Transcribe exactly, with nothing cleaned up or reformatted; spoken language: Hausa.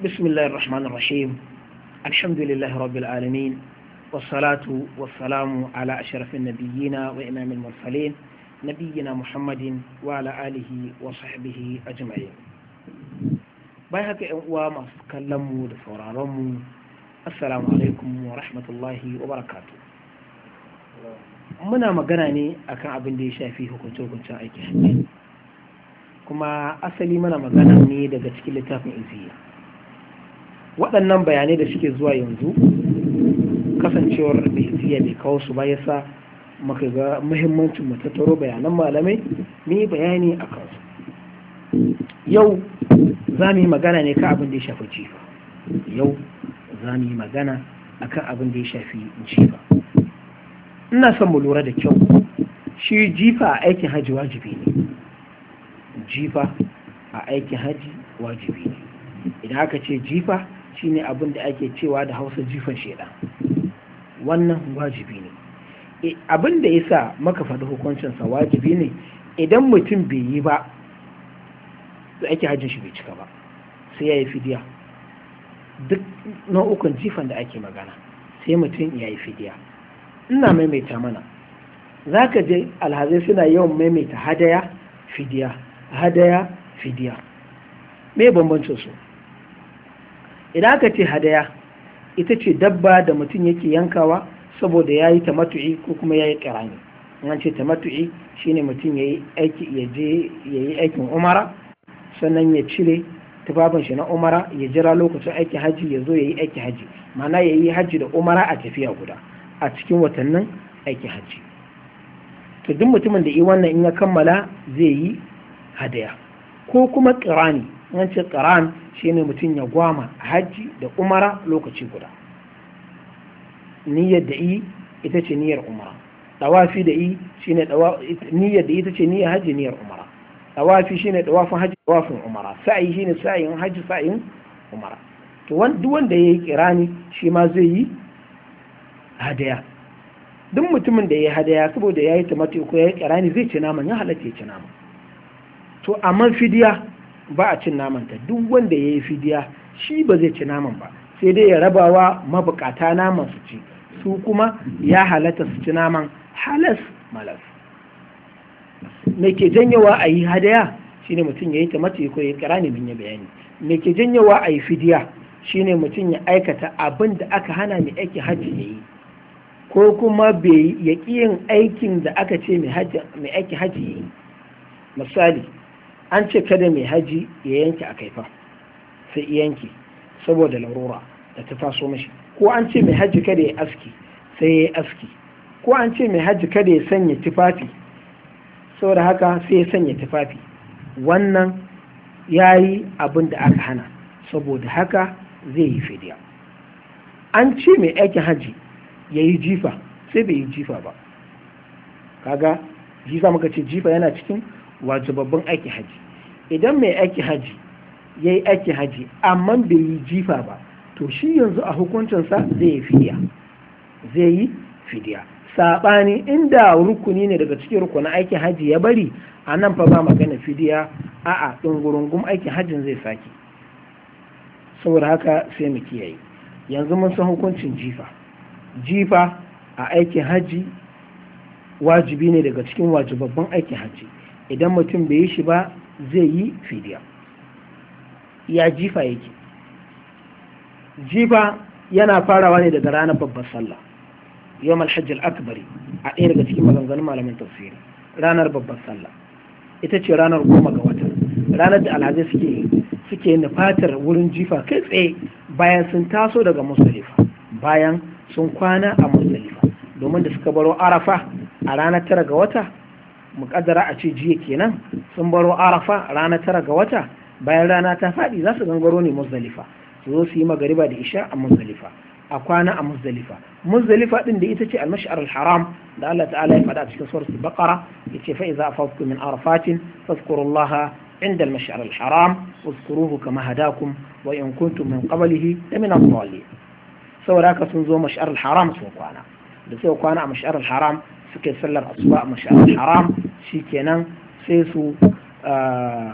بسم الله الرحمن الرحيم. الحمد لله رب العالمين، والصلاة والسلام على أشرف النبيين وإمام المرسلين نبينا محمد وعلى آله وصحبه أجمعين. باي haka ‘yan uwa masu kallon mu da sauraron mu, assalamu alaikum wa rahmatullahi wa barakatu. Muna magana ne akan abin da ya shafi hukunce-hukuncen aikin hajji, kuma asali muna magana ne daga cikin littafin iziya. Waɗannan bayanai da suke zuwa yanzu, kasancewar da iziya bai kawo su ba yasa muka ga muhimmancin mu tattaro bayanan malamai mu yi bayani a kansu. Yau za mu yi magana ne kan abin da ya shafi jifa. Yau za mu yi magana akan abin da ya shafi jifa. Ina son mu lura da kyau, shi jifa a aikin haji wajibi ne. Jifa a aikin haji wajibi ne. Idan aka ce jifa shine abin da ake cewa da Hausa jifan shedan. Wannan wajibi ne. Abin da yasa maka faɗi hukuncinsa wajibi ne, idan mutum bai yi ba to ake hajjin shi bai cika ba, sai ya yi fidiya. Duk nau'ukan jifan da ake magana sai mutum ya yi fidiya. Ina maimaita mana, za ka je alhazai suna yawan maimaita hadaya fidiya, hadaya fidiya. Me bambancin su? Idan aka ce hadaya, ita ce dabba da mutum yake yankawa saboda ya yi tamattu'i ko kuma ya yi ƙirani. An ce tamattu'i shine mutum ya yi aiki, ya je ya yi aikin umara, sannan ya cire tufafin shi na umara, ya jira lokacin aikin haji ya zo ya yi aikin haji, ma'ana ya yi haji da umara a tafiya guda a cikin watannin aikin haji. To duk mutumin da yi wannan in ya kammala zai yi hadaya. Ko kuma ƙirani, an ce ƙiran shine mutum ya gwama haji da umara lokaci guda. Niyyar da yi ita ce niyyar umara, tawafi da yi shine niyyar da ita ce niyyar haji, niyyar umara. Tawafi shine tawafin haji, tawafin umara. Sa'i shine sa'in haji, sa'in umara. To duk wanda yayi kirani shi ma zai yi hadaya. Duk mutumin da yayi hadaya saboda yayi tamattu ko yayi kirani zai ci naman, ya halatta ya ci naman. To amma fidiya ba a cin naman ta. Duk wanda yayi fidiya shi ba zai ci naman ba, sai dai ya rabawa mabukata naman su ci, su kuma ya halatta su ci naman halas malas. Me ke janyowa a yi hadaya shine mutum ya yi tamattu ko ya kira ne bin ya bayani. Me ke janyowa a yi fidiya shine mutum ya aikata abin da aka hana mai aiki hajji ya yi, ko kuma bai ya yin aikin da aka ce mai aiki hajji ya yi. Misali, an ce kada mai haji ya yanke a kaifa, sai yanke saboda larura da ta taso mashi. Ko an ce mai haji kada ya aski, sai ya yi aski. Ko an ce mai haji kada ya sanya tufafi, saboda haka sai ya sanya tufafi. Wannan ya yi abin da aka hana, saboda haka zai yi fidiya. An ce mai aikin haji ya yi jifa, sai bai yi jifa ba. Kaga jifa, muka ce jifa yana cikin wajibabban aikin haji. Idan mai aikin haji ya yi aikin haji amma bai yi jifa ba, to shi yanzu a hukuncinsa zai yi fidiya. Zai yi fidiya. Saɓani inda rukuni ne daga cikin rukunin aikin haji ya bari, a nan fa ba magana fidiya, a'a ɗungurungun aikin hajjin zai sake. Saboda haka sai mu kiyaye. Yanzu mun san hukuncin jifa. Jifa a aikin haji wajibi ne daga cikin wajibabban aikin haji. Idan mutum bai yi shi ba zai yi fidiya. Ya jifa yake? Jifa yana farawa ne daga ranar babbar sallah, yawmal hajjil akbari, a ɗaya daga cikin maganganun malamin tafsiri. Ranar babbar sallah ita ce ranar goma ga wata, ranar da alhazai suke suke nufatar wurin jifa kai tsaye bayan sun taso daga Muzdalifa, bayan sun kwana a Muzdalifa. Domin da suka baro Arafa a ranar tara ga wata, muƙaddara a ce jiya kenan, sun baro Arafa ranar tara ga wata, bayan rana ta faɗi za su gangaro ne Muzdalifa, su zo su yi magariba da isha a Muzdalifa, a kwana a Muzdalifa. Muzdalifa din da ita ce al-mash'ar al-haram da Allah ta'ala ya faɗa a cikin suratul Baqara, yace fa idza afadtum min arafatin fadhkurullaha inda al-mash'ar al-haram wadhkuruhu kama hadakum wa in kuntum min qablihi lamin ad-dallin. Saboda haka sun zo mash'ar al-haram sun kwana, da sai kwana a mash'ar al-haram suka yi sallar asuba a mash'ar al-haram, shikenan sai su